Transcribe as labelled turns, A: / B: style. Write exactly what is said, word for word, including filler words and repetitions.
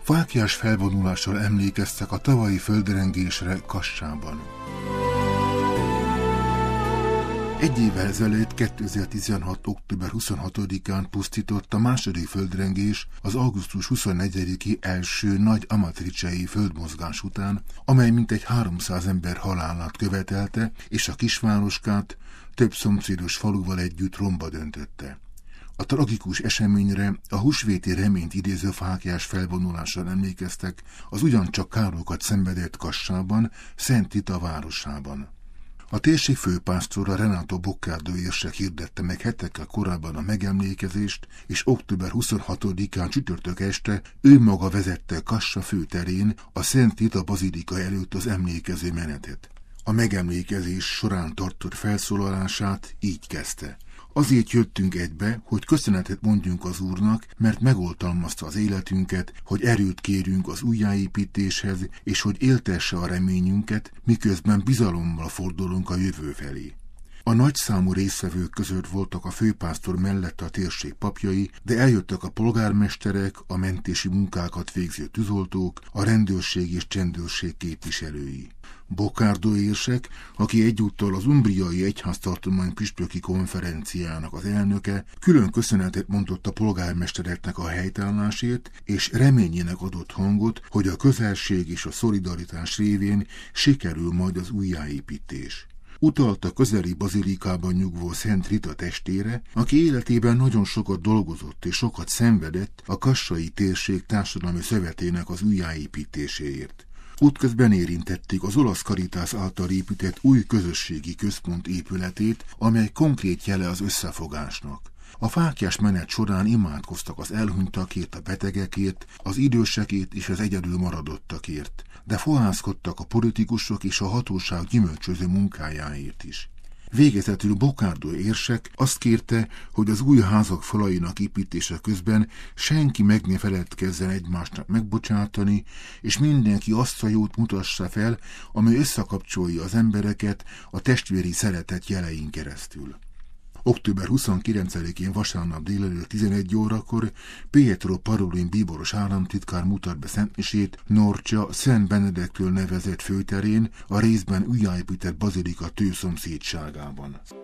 A: Fáklyás felvonulással emlékeztek a tavalyi földrengésre Kassában. Egy évvel ezelőtt, kétezer-tizenhat. október huszonhatodikán pusztított a második földrengés az augusztus huszonnegyediki első nagy amatricei földmozgás után, amely mintegy háromszáz ember halálát követelte, és a kisvároskát több szomszédos faluval együtt romba döntötte. A tragikus eseményre a húsvéti reményt idéző fáklyás felvonulással emlékeztek az ugyancsak károkat szenvedett Kassában, Szent Rita városában. A térség főpásztora Renato Boccardo érsek hirdette meg hetekkel korábban a megemlékezést, és október huszonhatodikán csütörtök este ő maga vezette Kassa főterén a Szent Rita bazilika előtt az emlékező menetet. A megemlékezés során tartott felszólalását így kezdte. Azért jöttünk egybe, hogy köszönetet mondjunk az Úrnak, mert megoltalmazta az életünket, hogy erőt kérünk az újjáépítéshez, és hogy éltesse a reményünket, miközben bizalommal fordulunk a jövő felé. A nagyszámú résztvevők között voltak a főpásztor mellett a térség papjai, de eljöttek a polgármesterek, a mentési munkákat végző tűzoltók, a rendőrség és csendőrség képviselői. Boccardo érsek, aki egyúttal az umbriai egyháztartomány püspöki konferenciának az elnöke, külön köszönetet mondott a polgármestereknek a helytállásért, és reményének adott hangot, hogy a közelség és a szolidaritás révén sikerül majd az újjáépítés. Utalt a közeli bazilikában nyugvó Szent Rita testére, aki életében nagyon sokat dolgozott és sokat szenvedett a kassai térség társadalmi szövetének az újjáépítéséért. Útközben érintették az olasz Caritas által épített új közösségi központ épületét, amely konkrét jele az összefogásnak. A fáklyás menet során imádkoztak az elhunytakért, a betegekért, az idősekért és az egyedül maradottakért, de fohászkodtak a politikusok és a hatóság gyümölcsöző munkájáért is. Végezetül Boccardo érsek azt kérte, hogy az új házak falainak építése közben senki meg ne feledkezzen egymásnak megbocsátani, és mindenki azt a jót mutassa fel, ami összekapcsolja az embereket a testvéri szeretet jelein keresztül. október huszonkilencedikén vasárnap délelőtt tizenegy órakor Pietro Parolin bíboros államtitkár mutat be szentmisét Norcia Szent Benedektől nevezett főterén, a részben újjáépített bazilika tőszomszédságában.